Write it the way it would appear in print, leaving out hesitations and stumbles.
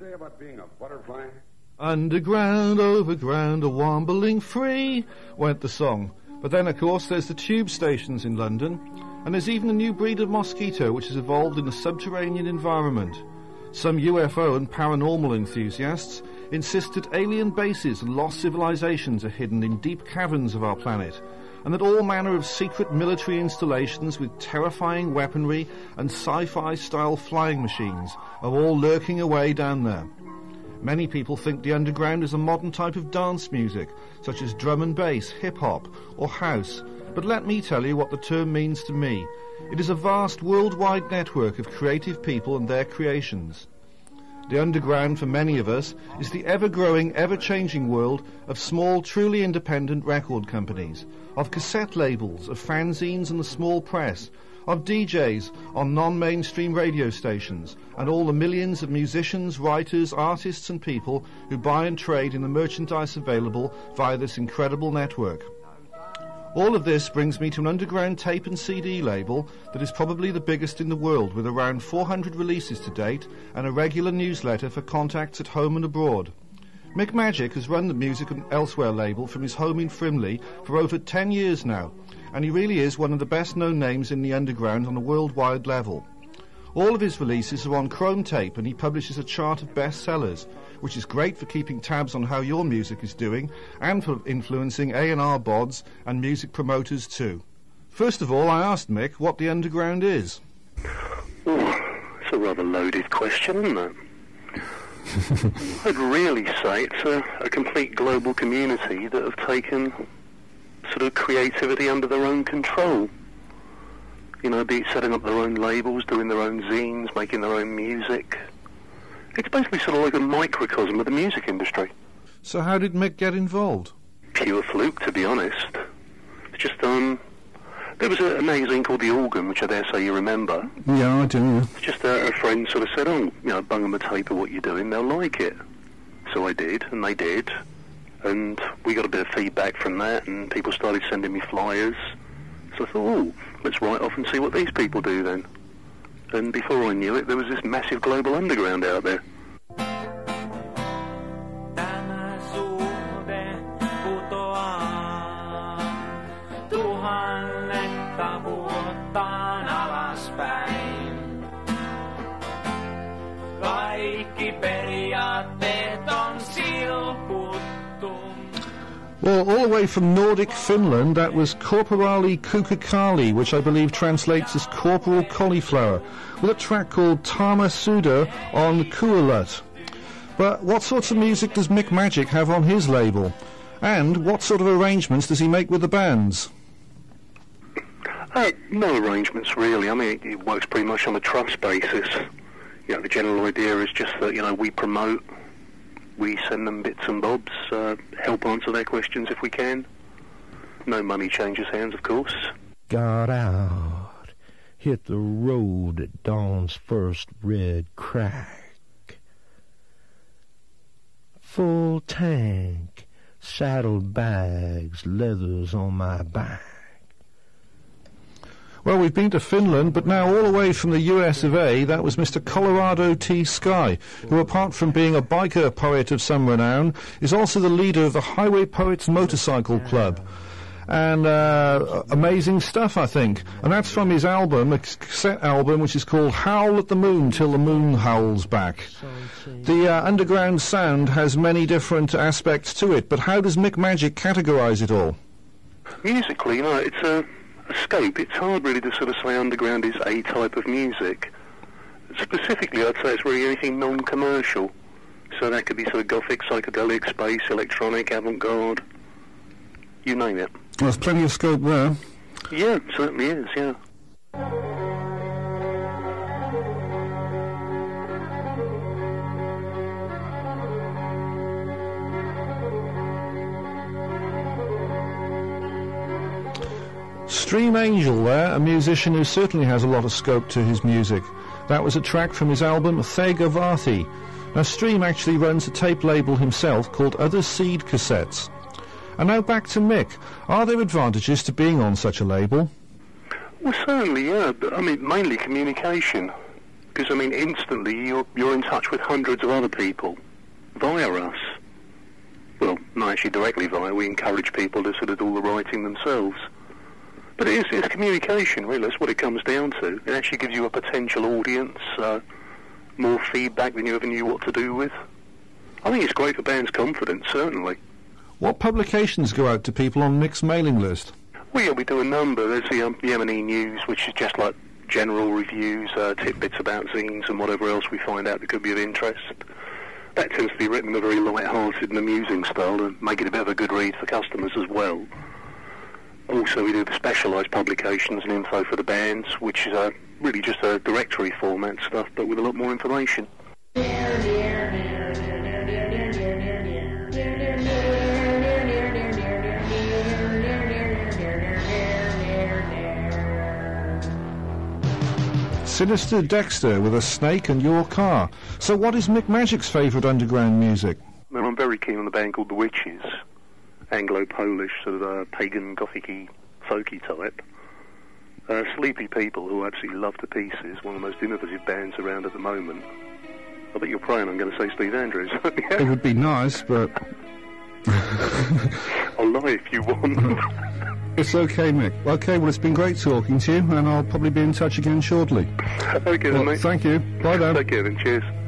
say about being a butterfly? Underground, overground, a wambling free, went the song. But then, of course, there's the tube stations in London, and there's even a new breed of mosquito which has evolved in a subterranean environment. Some UFO and paranormal enthusiasts insist that alien bases and lost civilizations are hidden in deep caverns of our planet, and that all manner of secret military installations with terrifying weaponry and sci-fi style flying machines are all lurking away down there. Many people think the underground is a modern type of dance music, such as drum and bass, hip-hop or house, but let me tell you what the term means to me. It is a vast worldwide network of creative people and their creations. The underground, for many of us, is the ever-growing, ever-changing world of small, truly independent record companies, of cassette labels, of fanzines and the small press, of DJs on non-mainstream radio stations, and all the millions of musicians, writers, artists and people who buy and trade in the merchandise available via this incredible network. All of this brings me to an underground tape and CD label that is probably the biggest in the world, with around 400 releases to date and a regular newsletter for contacts at home and abroad. Mick Magic has run the Music and Elsewhere label from his home in Frimley for over 10 years now, and he really is one of the best-known names in the underground on a worldwide level. All of his releases are on Chrome Tape, and he publishes a chart of bestsellers, which is great for keeping tabs on how your music is doing and for influencing A&R bods and music promoters too. First of all, I asked Mick what the underground is. Oh, it's a rather loaded question, isn't it? I'd really say it's a complete global community that have taken sort of creativity under their own control. You know, be it setting up their own labels, doing their own zines, making their own music. It's basically sort of like a microcosm of the music industry. So how did Mick get involved? Pure fluke, to be honest. It's just, there was a magazine called The Organ, which I dare say you remember. Yeah, I do. It's just a friend sort of said, oh, you know, bung them a tape of what you're doing, they'll like it. So I did, and they did. And we got a bit of feedback from that, and people started sending me flyers. So I thought, oh, let's write off and see what these people do then. And before I knew it, there was this massive global underground out there. Well, all the way from Nordic Finland, that was Korporali Kukakali, which I believe translates as Corporal Cauliflower, with a track called Tama Suda on Kualut. But what sorts of music does Mick Magic have on his label? And what sort of arrangements does he make with the bands? No arrangements, really. I mean, it works pretty much on a trust basis. You know, the general idea is just that, you know, we promote, we send them bits and bobs, help answer their questions if we can. No money changes hands, of course. Got out, hit the road at dawn's first red crack. Full tank, saddlebags, leathers on my back. Well, we've been to Finland, but now all the way from the US of A, that was Mr. Colorado T. Sky, who, apart from being a biker poet of some renown, is also the leader of the Highway Poets Motorcycle Club. And amazing stuff, I think. And that's from his album, a cassette album, which is called Howl at the Moon Till the Moon Howls Back. The underground sound has many different aspects to it, but how does Mick Magic categorise it all? Musically, you know, it's a scope. It's hard really to sort of say underground is a type of music. Specifically, I'd say it's really anything non-commercial. So that could be sort of gothic, psychedelic, space, electronic, avant-garde, you name it. Well, there's plenty of scope there. Yeah, it certainly is, yeah. Stream Angel there, a musician who certainly has a lot of scope to his music. That was a track from his album Thegavathi. Now, Stream actually runs a tape label himself called Other Seed Cassettes. And now back to Mick. Are there advantages to being on such a label? Well, certainly, yeah. But, I mean, mainly communication. Because, I mean, instantly you're in touch with hundreds of other people via us. Well, not actually directly via, we encourage people to sort of do all the writing themselves. But it's communication, really, that's what it comes down to. It actually gives you a potential audience, more feedback than you ever knew what to do with. I think it's great for bands' confidence, certainly. What publications go out to people on Mick's mailing list? Well, yeah, we do a number. There's the M&E News, which is just like general reviews, tidbits about zines and whatever else we find out that could be of interest. That tends to be written in a very light-hearted and amusing style and make it a bit of a good read for customers as well. Also, we do the specialised publications and info for the bands, which is really just a directory format stuff, but with a lot more information. Sinister Dexter with A Snake and Your Car. So what is Mick Magic's favourite underground music? Well, I'm very keen on a band called The Witches. Anglo-Polish, sort of pagan, gothic-y, folky type. Sleepy people who I absolutely love to pieces, one of the most innovative bands around at the moment. I bet you're praying I'm going to say Steve Andrews. Yeah. It would be nice, but... I'll lie if you want. It's okay, Mick. Okay, well, it's been great talking to you, and I'll probably be in touch again shortly. Okay, then, mate. Thank you. Bye, then. Take care, then. Cheers.